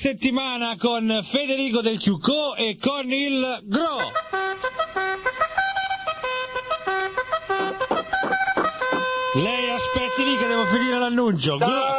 settimana con Federico Del Ciuccò e con il Gro. Lei aspetti lì che devo finire l'annuncio.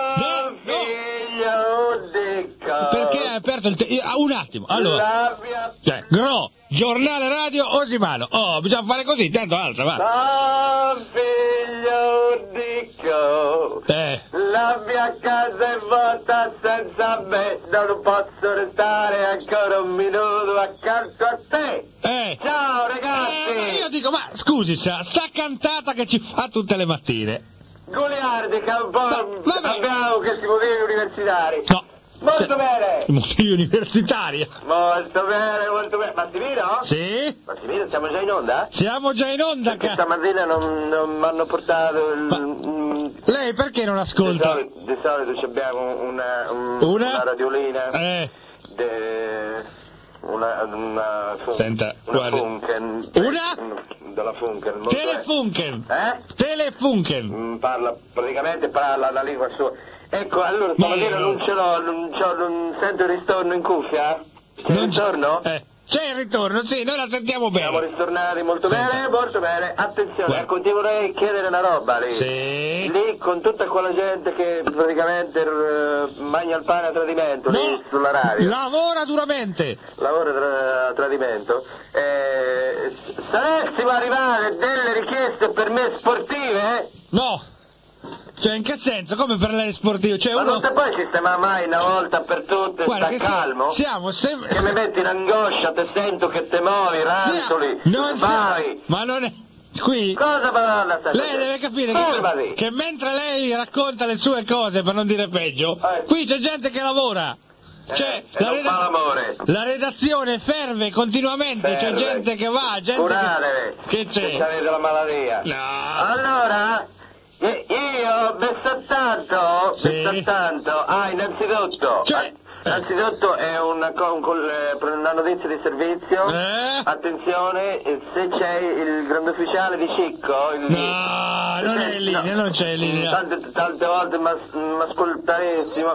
Perché hai aperto il un attimo, allora. Gro, giornale radio Osimano. Oh, bisogna fare così, tanto alza, va. Figlio dico, la mia casa è vuota senza me, non posso restare ancora un minuto accanto a te. Ciao ragazzi. Io dico, ma scusi, sta cantata che ci fa tutte le mattine. Goliardica un po' abbiamo questi motivi universitari. No. Molto bene! Motivi universitari. Molto bene, molto bene. Massimino? Sì? Massimino, siamo già in onda? Siamo già in onda, perché stamattina non mi hanno portato Lei perché non ascolta? Di solito abbiamo una radiolina. Senta, una Funken. Una? Della Funken. Telefunken. Telefunken. Parla la lingua sua. Ecco, allora stamattina non sento il ritorno in cuffia? C'è il ritorno? C'è il ritorno, sì, noi la sentiamo bene. Siamo ritornati molto bene, molto bene. Attenzione, ecco, ti vorrei chiedere una roba lì. Sì. Lì con tutta quella gente che praticamente mangia il pane a tradimento, lì sulla radio. Lavora duramente. Lavora a tradimento. Saresti arrivare delle richieste per me sportive? No. Cioè, in che senso? Come per lei sportivo? Cioè, ma non te puoi sistemare mai una volta per tutte, sta calmo? Siamo sempre... Che mi metti in angoscia, te sento che te muovi, rantoli, vai! Ma non è... Qui... Cosa parla sta lei deve capire che mentre lei racconta le sue cose, per non dire peggio, qui c'è gente che lavora. Cioè, la redazione ferve continuamente, c'è gente che va, gente che c'è. Se avete la malaria. No. Allora... Io, tanto, innanzitutto, innanzitutto è una notizia di servizio, attenzione, se c'è il grande ufficiale di Cicco, non è in linea, non c'è in linea. Tante volte mi ascoltarissimo,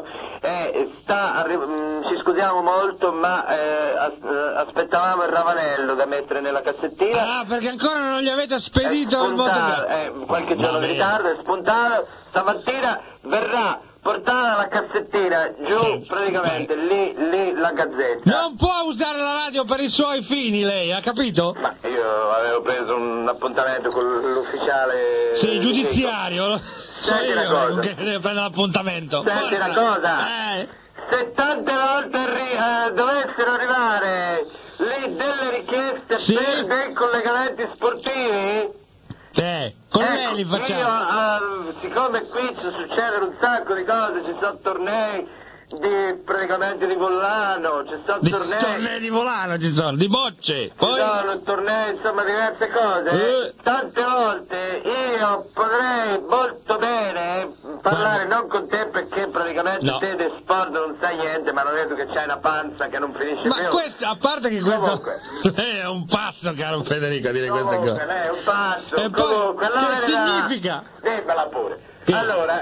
ci scusiamo molto, ma aspettavamo il ravanello da mettere nella cassettina. Ah, perché ancora non gli avete spedito il motocarro? Qualche giorno di ritardo, è spuntato, stamattina verrà portata la cassettina giù, praticamente, lì la gazzetta. Non può usare la radio per i suoi fini, lei, ha capito? Ma io avevo preso un appuntamento con l'ufficiale... Sì, giudiziario. Senti una cosa. Che deve prendere l'appuntamento. Senti una cosa. Se tante volte dovessero arrivare lì delle richieste per dei collegamenti sportivi... con lei li facciamo. Siccome qui succedono un sacco di cose, ci sono tornei praticamente di Volano, ci sono tornei di Volano, ci sono, di bocce. Ci sono tornei, insomma, diverse cose. Tante volte io potrei molto bene parlare non con te perché praticamente te di sport non sai niente, ma hanno detto che c'hai una panza che non finisce più. Ma questo, a parte che questo lei è un pazzo, caro Federico, a dire queste cose. Lei è un pazzo. E comunque, che significa? Dimmela pure. Allora,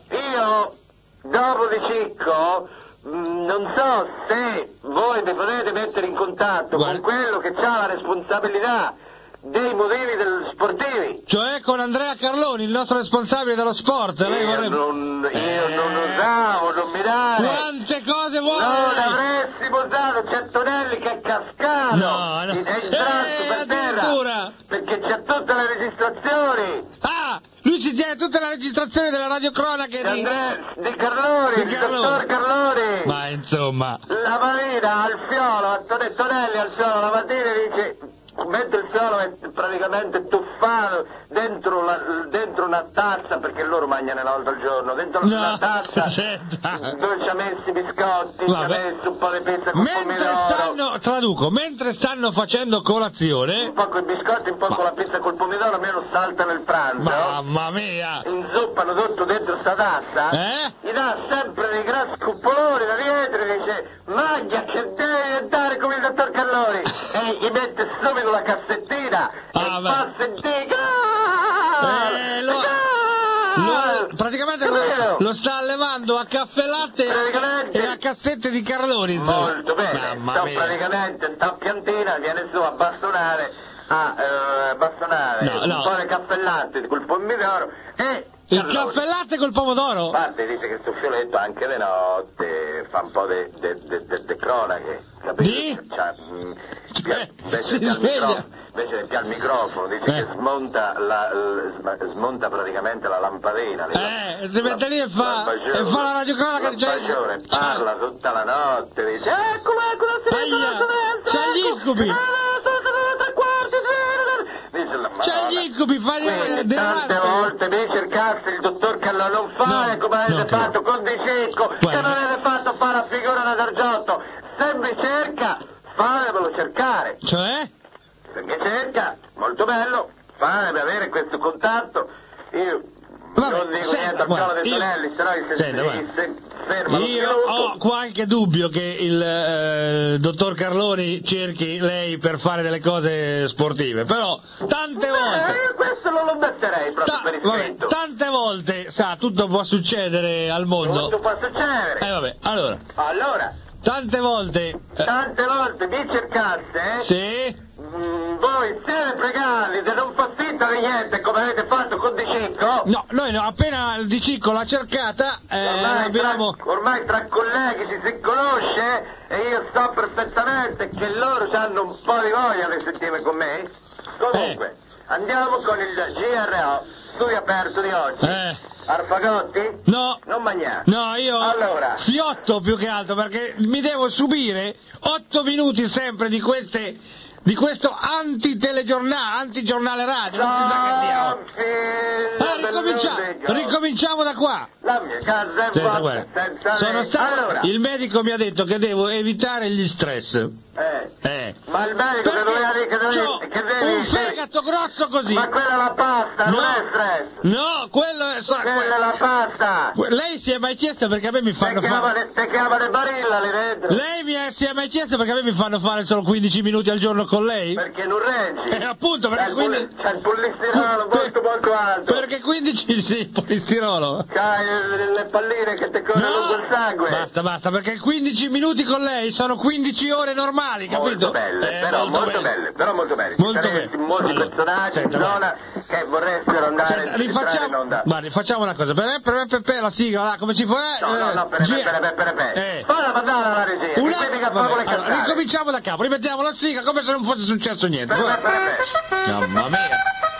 io dopo di Cicco non so se voi mi potete mettere in contatto con quello che ha la responsabilità dei motivi sportivi. Cioè con Andrea Carloni, il nostro responsabile dello sport. Lei vorrebbe... non usavo, non mi dare. Quante cose vuole? Non avresti usato, c'è Tonelli che è cascato. È entrato per terra. Perché c'è tutte le registrazioni. Lui si tiene tutte le registrazioni delle radiocronache di Carloni, il dottor Carloni. Ma insomma. La mattina al fiolo, Tonelli al fiolo, la mattina dice, mentre il fiolo è praticamente tuffato dentro una tazza, perché loro mangiano una volta al giorno, dentro una tazza dove ci ha messo i biscotti, ci ha messo un po' di pizza con pomidoro. Mentre stanno facendo colazione, un po' con i biscotti, un po' con la pizza col pomidoro, almeno saltano il pranzo. Mamma mia! Inzuppano tutto dentro sta tazza, gli dà sempre dei grassi cuppoloni da dietro e dice, mangia che devi diventare come il dottor Carloni, e gli mette subito la cassettina e fa sentire praticamente lo sta allevando a caffè latte e a cassette di Carloni. Molto bene, praticamente sta piantina viene su a bastonare un po' di caffè e latte col pomodoro e... Il caffè e latte col pomodoro? Infatti dice che sto fioletto anche le notte fa un po' di cronache, capito? Si sveglia. Invece che al microfono dice che smonta praticamente la lampadina. Si mette lì e fa la radiocronaca. Parla tutta la notte, dice c'ha gli incubi. C'ha gli incubi, tante volte devi cercarsi il dottor Callò, non fare come avete fatto con De Cecco, che non avete fatto fare la figura d'Argiotto. Se mi cerca, fatemelo cercare. Cioè? Se mi cerca, molto bello, fatemi avere questo contatto. Io non dico niente al Calo dei Tonelli, se no si ferma lo io sviluppo. Ho qualche dubbio che il dottor Carloni cerchi lei per fare delle cose sportive, però tante volte... Io questo non lo metterei proprio per iscritto. Tante volte, tutto può succedere al mondo. Tutto può succedere. Allora... Tante volte mi cercasse, sì? Voi siete pregati di non far finta di niente come avete fatto con Di Cicco? No, noi no, appena il Di Cicco l'ha cercata, ormai tra colleghi ci si conosce e io so perfettamente che loro hanno un po' di voglia di sentire con me. Comunque, andiamo con il GRO, studio aperto di oggi. Arpagotti? No. Non mangiare? No, io allora. Fiotto più che altro, perché mi devo subire 8 minuti sempre di questo antigiornale radio, non si sa che diavolo. Ricominciamo da qua. La mia casa è vuota senza lei. Il medico mi ha detto che devo evitare gli stress. Ma il medico che devi un fegato grosso così. Ma quella è la pasta, non è stress. No, quella è la pasta. Lei si è mai chiesto perché a me mi fanno fare... Te chiamano Barilla lì dentro. Lei si è mai chiesto perché a me mi fanno fare solo 15 minuti al giorno con lei? Perché non reggi. Appunto, perché c'è il polistirolo molto alto. Perché 15 sì, il polistirolo. C'hai le palline che ti corrono lungo il sangue. Basta, perché 15 minuti con lei sono 15 ore normali, capito? Molto belle, molto belle. Molti personaggi in zona che vorressero andare in onda. Guardi, facciamo una cosa, per la sigla, là, come ci fa? No, per falla mandare alla regia, ricominciamo da capo, rimettiamo la sigla come se non fosse successo niente. Mamma mia.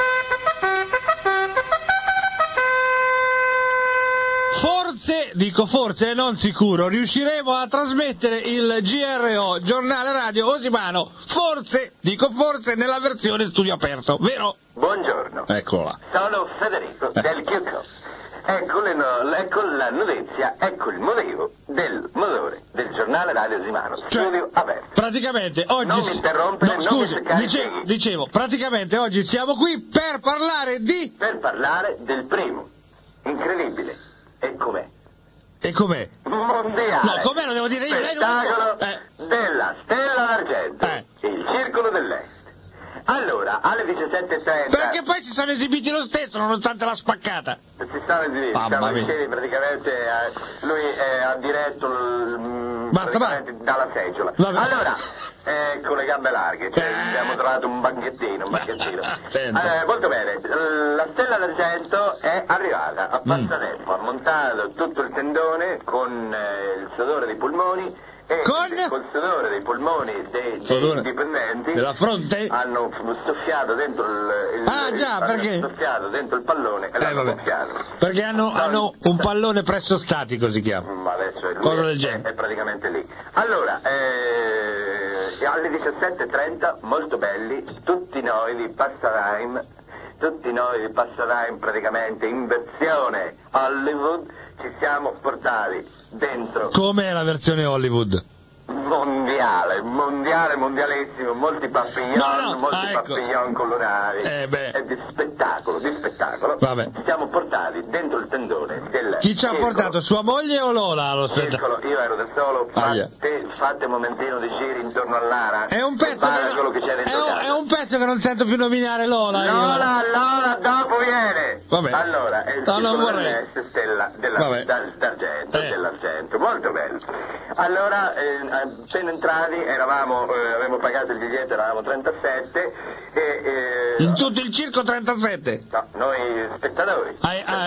Forse e non sicuro, riusciremo a trasmettere il GRO, giornale radio Osimano, forse nella versione studio aperto, vero? Buongiorno. Eccola. Sono Federico del Chiuco. Ecco la notizia, ecco il motivo del motore del giornale radio Osimano, studio aperto. Praticamente oggi... Non mi interrompere, dicevo, praticamente oggi siamo qui per parlare di... Per parlare del primo. Incredibile. E com'è? Mondiale. No, com'è lo devo dire io. Spettacolo della Stella d'Argento. Il Circolo dell'Est. Allora, alle 17:30... Perché poi si sono esibiti lo stesso, nonostante la spaccata. Si stanno esibiti, praticamente, lui ha diretto dalla seggiola. Allora, con le gambe larghe, abbiamo trovato un banchettino. Molto bene, la Stella d'Argento è arrivata a passatempo, ha montato tutto il tendone con il sudore dei polmoni, e col sudore dei polmoni dei dipendenti della fronte hanno soffiato dentro soffiato dentro il pallone e l'hanno gonfiato. Perché hanno un pallone presso statico, si chiama. Ma adesso cosa del genere. È praticamente lì. Allora, alle 17:30, molto belli, tutti noi di Passadime praticamente in versione Hollywood ci siamo portati dentro. Com'è la versione Hollywood? Mondialissimo, molti papillon, papillon colorati, è di spettacolo. Vabbè. Ci siamo portati entravi dentro il tendone del Chi ci ha portato, sua moglie o Lola allo spettacolo? Io ero da solo, fate un momentino di giri intorno all'ara. È un pezzo che non sento più nominare Lola. Lola dopo viene. Vabbè. Allora, è il stella dell'argento, molto bello. Allora, appena entravi avevamo pagato il biglietto, eravamo 37 in tutto il circo 37? No, noi spettatori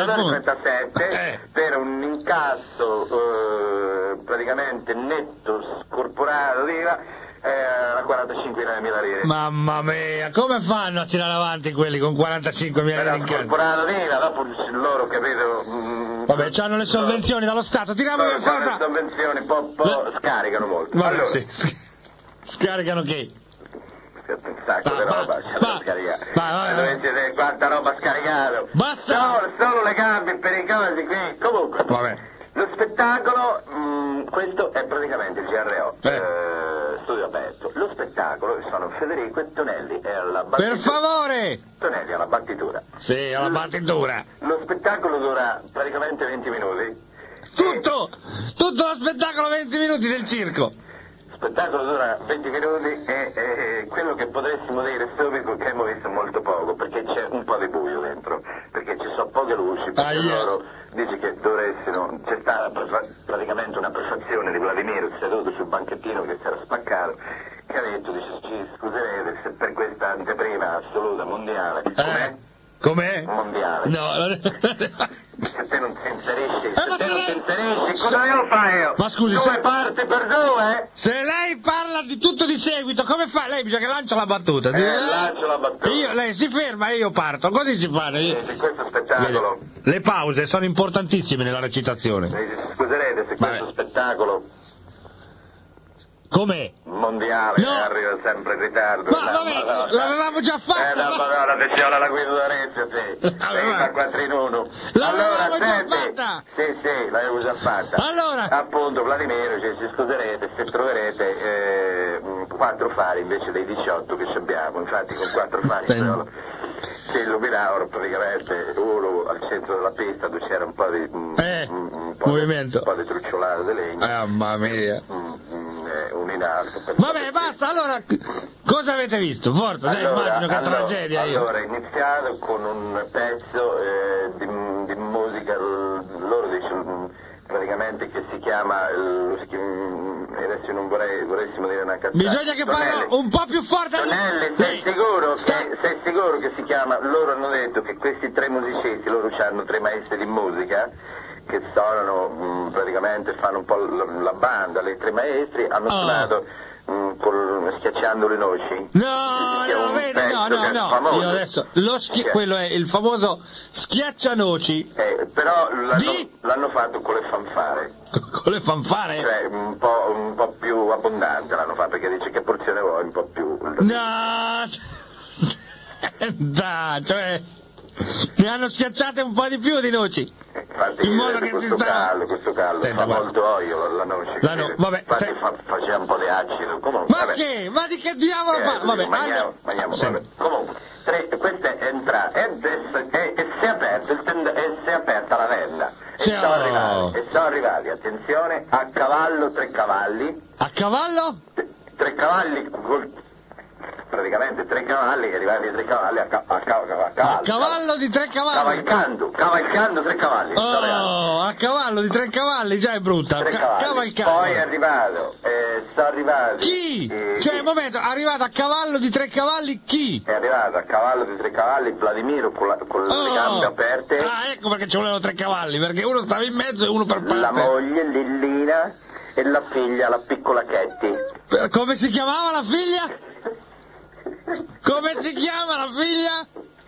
37 per un incasso praticamente netto scorporato di IVA a 45.000 lire. Mamma mia, come fanno a tirare avanti quelli con 45.000 lire in casa? Scorporato di IVA, dopo loro capito. Vabbè, c'hanno le sovvenzioni dallo Stato, tiriamo che le sovvenzioni po' scaricano molto. Vabbè, allora, sì. Scaricano che? Un sacco di roba da scaricare. Quanta roba scaricato. Basta! Solo le gambe per i cosi qui. Comunque. Vabbè. Lo spettacolo, questo è praticamente il GRO, studio aperto. Lo spettacolo sono Federico e Tonelli alla battitura. Per favore! Tonelli alla battitura. Sì, alla battitura. Lo spettacolo dura praticamente 20 minuti. Tutto lo spettacolo 20 minuti del circo. Lo spettacolo dura 20 minuti e quello che potressimo dire subito che abbiamo visto molto poco, perché c'è un po' di buio dentro, perché ci sono poche luci, perché loro dice che c'è stata praticamente una prefazione di Vladimiro seduto sul banchettino che si era spaccato, che ha detto, ci scuserete se per questa anteprima assoluta mondiale, com'è? Mondiale. No, se te non ti inserisci, cosa devo fare io? Ma scusi, due parti per due? Se lei parla di tutto di seguito, come fa? Lei bisogna che lancia la battuta. Lancio la battuta. Lei si ferma e io parto, così si fa. Questo spettacolo. Le pause sono importantissime nella recitazione. Scuserete se questo spettacolo com'è? Mondiale, arriva sempre in ritardo. Ma vabbè, l'avevamo già fatto. Attenzione alla guida d'Arezzo, sì. Da 4 in 1. L'avevamo già fatta. Sì, l'avevo già fatta. Allora. Appunto, Vladimiro, ci scuserete se troverete 4 fari invece dei 18 che abbiamo. Infatti con 4 fari si illuminavano praticamente uno al centro della pista dove c'era un po' di movimento, un po' di trucciolato di legno. Mamma mia. Un in alto. Vabbè, basta, allora cosa avete visto? Forza, immagino che tragedia. Allora, è iniziato con un pezzo di musica, loro dicono praticamente che si chiama, adesso non vorremmo dire una cazzata. Bisogna che parli un po' più forte. Tonelli, sei sicuro che si chiama, loro hanno detto che questi 3 musicisti, loro hanno 3 maestri di musica, che suonano praticamente, fanno un po' la banda, le 3 maestri hanno suonato schiacciando le noci. No, io adesso quello è il famoso schiaccianoci. Però l'hanno fatto con le fanfare. Con le fanfare? Cioè un po' più abbondante l'hanno fatto, perché dice che porzione vuoi, un po' più. No, cioè mi hanno schiacciate un po' di più di noci. Infatti, in modo che questo caldo fa molto olio la noce. Vabbè, faceva un po' di acido. Comunque, Ma di che diavolo fa? Vabbè, mangiamo. Comunque, questa è entrata e si è aperto e si è aperta la venda. E sono arrivati, attenzione, a cavallo 3 cavalli. A cavallo? 3 cavalli praticamente 3 cavalli, arrivati ai 3 cavalli a cavallo di 3 cavalli. Cavalcando 3 cavalli. A cavallo di 3 cavalli, già è brutta. Cavalcando. Poi è arrivato, sono arrivati. Chi? Cioè, un momento, è arrivato a cavallo di 3 cavalli chi? È arrivato a cavallo di 3 cavalli Vladimiro con le gambe aperte. Ecco perché ci volevano 3 cavalli, perché uno stava in mezzo e uno per parte. La moglie, Lillina, e la figlia, la piccola Ketty. Come si chiamava la figlia? Come si chiama la figlia?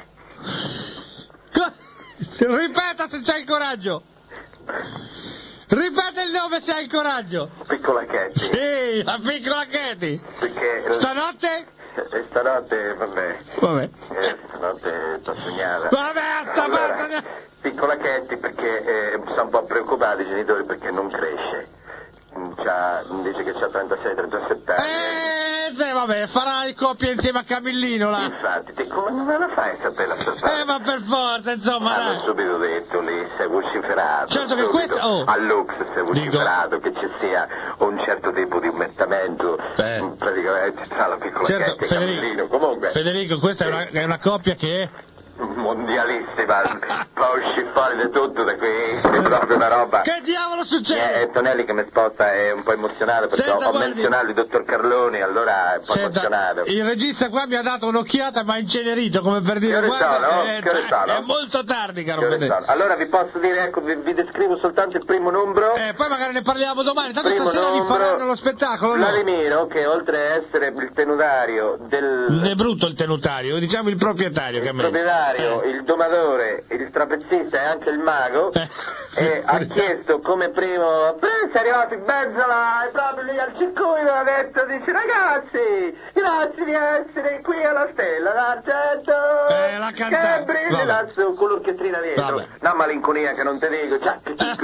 Ripeta se c'hai il coraggio. Ripeta il nome se hai il coraggio. Piccola Ketty. Sì, la piccola Ketty. Perché stanotte? Stanotte, vabbè. Stanotte sto sognata. Vabbè, piccola Ketty perché sono un po' preoccupati i genitori perché non cresce. Dice che c'ha 36-37 anni. vabbè, farai coppia insieme a Camillino là. Infatti, come non la fai a sapere la storia? Ma per forza, insomma, hanno subito detto lì, sei vociferato. Certo che questo... Al Lux sei vociferato, che ci sia un certo tipo di umettamento praticamente tra la piccola Chietta e Camillino. Comunque... Federico, questa è una coppia che... mondialissima, poi uscì fuori di tutto da qui, è proprio una roba. Che diavolo succede? Tonelli che mi sposta è un po' emozionato perché ho menzionato il dottor Carloni, allora è un po' emozionato. Il regista qua mi ha dato un'occhiata ma incenerito, come per dire è molto tardi, caro Federico. Allora vi posso dire, ecco, vi descrivo soltanto il primo numero. Poi magari ne parliamo domani, tanto stasera rifaranno lo spettacolo, no? Vladimiro, che oltre a essere il tenutario del... è brutto il tenutario, diciamo il proprietario. Il domatore, il trapezzista e anche il mago ha chiesto come primo sei arrivato in Bezzola e proprio lì al circuito ha detto, dice ragazzi, grazie di essere qui alla Stella d'Argento che brilla là su con l'orchestrina dietro, una malinconia che non te dico, la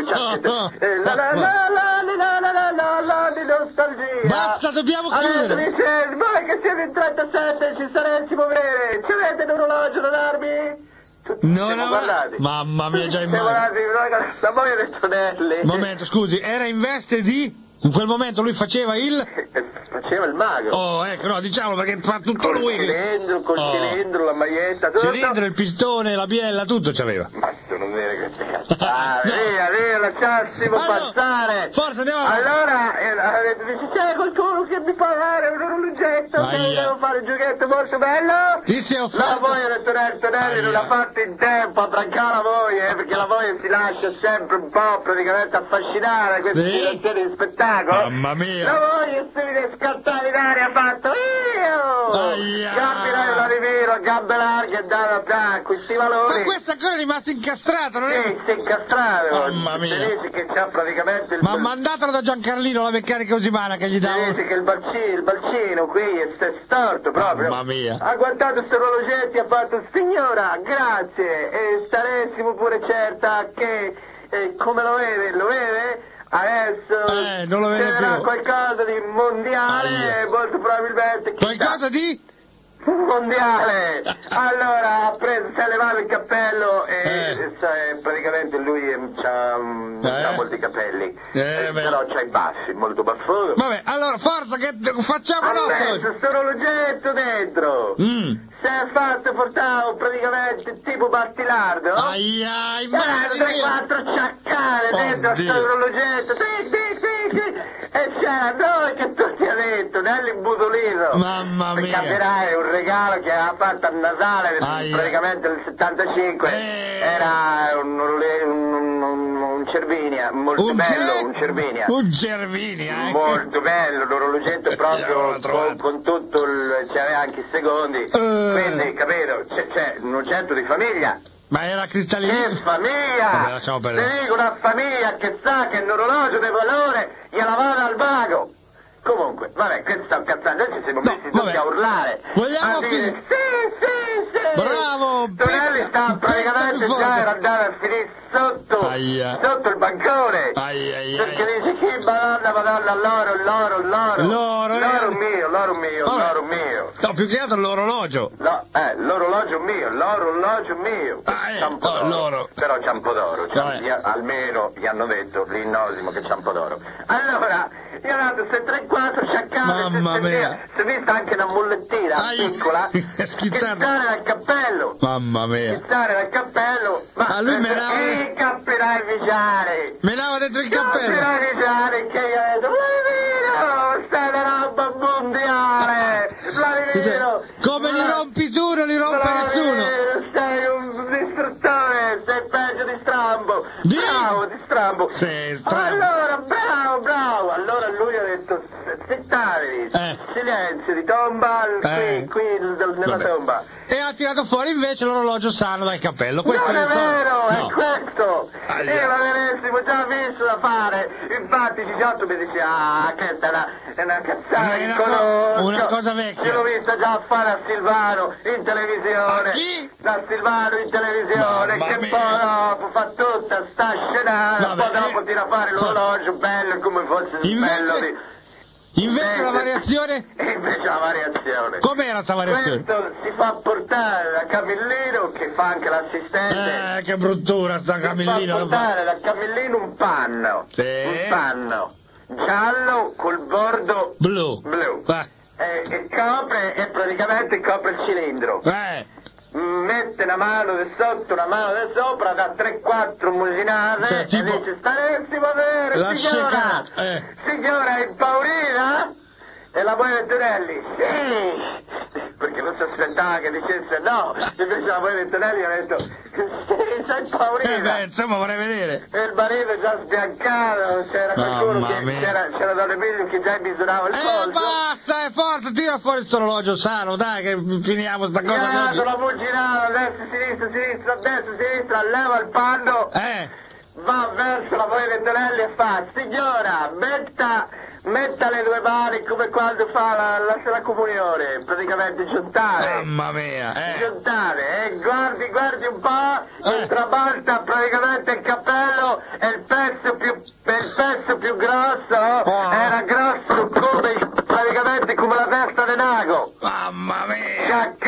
di nostalgia. Basta, dobbiamo chiudere. Dice, voi che siete in 37 ci saremo bene, ci avete un orologio da darmi? Mamma mia, già immagino. La moglie del Tonelli. Momento, scusi, era in veste di... In quel momento lui faceva il mago. Oh, ecco, no, diciamolo perché fa tutto lui. Col cilindro, la maglietta, tutto. Cilindro, il pistone, la biella, tutto c'aveva. Ma tu non vedi queste cazzate. Via, lasciassimo passare. Forza, andiamo. Allora, dice, c'è qualcuno che mi può dare un orologetto? Devo fare un giochetto molto bello. La moglie del Tonelli non l'ha fatto in tempo a brancare la moglie, perché la moglie si lascia sempre un po' praticamente affascinare da queste situazioni di spettacolo. Mamma mia! La moglie si deve scattare in aria, ha fatto Capirai Vladimiro a gambe larghe e dava a questi valori. Ma questo ancora è rimasto incastrato, non è? Sì, si è incastrato. Mamma mia! Dice che c'ha praticamente ma mandatelo da Giancarlino, la meccanica usimana che gli dà. Dice che il bacino qui è storto proprio. Mamma mia! Ha guardato sti orologetti e ha fatto, signora, grazie, e staressimo pure certa che, come lo vede? Adesso non lo vedo più. Qualcosa di mondiale, molto probabilmente. Qualcosa di? Mondiale! Allora ha preso, si è levato il cappello e praticamente lui c'ha molti capelli, però c'ha i baffi, molto baffuto. Vabbè, allora forza che facciamo dopo! Ha messo sto orologetto dentro! Si è fatto portare praticamente tipo Battilardo. Immagino. 3-4 ciaccare dentro sto orologetto. E c'era noi che tu ti ha detto, nell'imbudolino. Mamma mia. Capirai, un regalo che aveva fatto a Natale praticamente nel 75. Era un Cervinia, molto bello, un Cervinia. Un Cervinia, molto bello, l'orologetto proprio con tutto c'aveva anche i secondi. Quindi, capito, c'è un oggetto di famiglia. Ma era cristallino? Che famiglia! Ti dico, una famiglia che sa che l'orologio di valore gliela vada al vago. Comunque, vabbè, questo sta cazzando, noi ci siamo messi tutti a urlare. Vogliamo finire? Sì! Bravo! Tonelli sta praticamente già era andato a finire sotto il bancone. Perché dice chi madonna, l'oro mio. No, più che altro l'orologio. No, l'orologio mio. L'oro. Però ciampo d'oro, almeno gli hanno detto l'innosimo che ciampo d'oro. Allora, io ho dato 3-4 sciaccate, mamma mia. Si è vista anche una mullettina piccola, schizzare dal cappello. Mamma mia. Schizzare dal cappello, ma lui menava... Che cappirai Viciare? Menava dentro il cappello. Cappirai Viciare che io ho detto, Vladimiro, stai una roba mondiale, Vladimiro. Come li rompi tu, non li rompe nessuno. Sei un distruttore, sei peggio di Strambo. Bravo, di Strambo. Sì, Strambo. Allora, bravo. Allora lui ha detto, zittatevi, silenzio di tomba, qui nella tomba. E ha tirato fuori invece l'orologio sano dal cappello. Questo non è vero, è questo. Io l'avessimo già visto da fare. Infatti Cicciotto mi dice, questa è una cazzata che conosco. Una cosa vecchia. Io l'ho vista già fare a Silvano in televisione. Da Silvano in televisione, che poi dopo fa tutta sta scenata, poi dopo tira a fare l'orologio bello come fosse bello di... Invece la variazione? Invece la variazione. Com'era sta variazione? Questo si fa portare da Camillino, che fa anche l'assistente. Che bruttura sta Camillino. Si fa portare da Camillino un panno. Sì. Un panno giallo col bordo blu. E praticamente copre il cilindro. Mette una mano di sotto, una mano di sopra, da 3-4 musinate, cioè, tipo... e dice: staresti a vedere, signora! Signora, è impaurita? E la moglie di Tonelli: sì! Perché non si aspettava che dicesse no, invece la moglie di Tonelli ha detto: sì, sei impaurita! Insomma, vorrei vedere. E il marito già sbiancato, c'era qualcuno c'era Don Emilio che già misurava il polso. Basta, forza, tira fuori sto orologio sano, dai, che finiamo sta cosa. La muginata, destra, sinistra, leva il panno, va verso la moglie di Tonelli e fa: signora, metta le due mani come quando fa la comunione, praticamente giuntare. Mamma mia, Giuntare, guardi un po', e trabalta praticamente il cappello, e il pezzo più grosso era grosso praticamente come la testa di Nago. Mamma mia!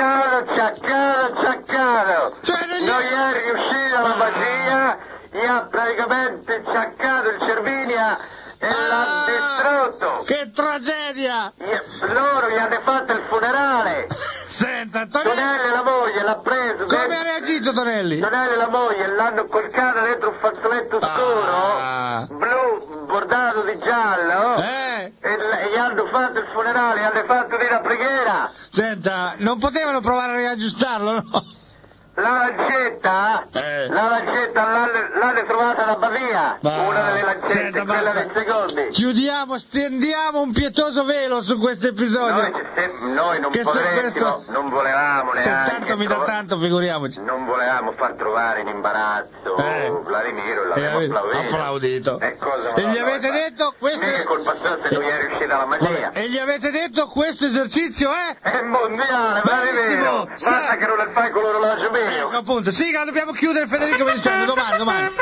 Ciaccato! Cioè, non gli è riuscita la magia, gli ha praticamente ciaccato il Cervinia e l'ha distrutto. Che tragedia! Loro gli hanno fatto il funerale. Senta, Tonelli la moglie l'ha preso. Come ha reagito Tonelli? Tonelli la moglie l'hanno colcata dentro un fazzoletto scuro, blu, bordato di giallo, e gli hanno fatto il funerale, gli hanno fatto dire la preghiera. Senta, non potevano provare a riaggiustarlo, no? La lancetta l'hanno trovata alla Badia, una delle lancette, quella dei secondi. Chiudiamo, stendiamo un pietoso velo su questo episodio. Noi non potremmo, non volevamo neanche. Se tanto mi dà tanto, figuriamoci. Non volevamo far trovare in imbarazzo Vladimiro, l'abbiamo applaudito. E gli avete detto questo è colpa sua se non gli è riuscita la magia. E gli avete detto questo esercizio è mondiale, Vladimiro. Basta che non le fai con l'orologio mio. Ecco appunto, sì, dobbiamo chiudere, Federico, mi dispiace, domani.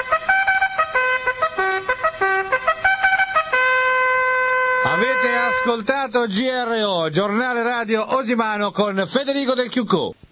Avete ascoltato GRO, giornale radio Osimano con Federico del QQ.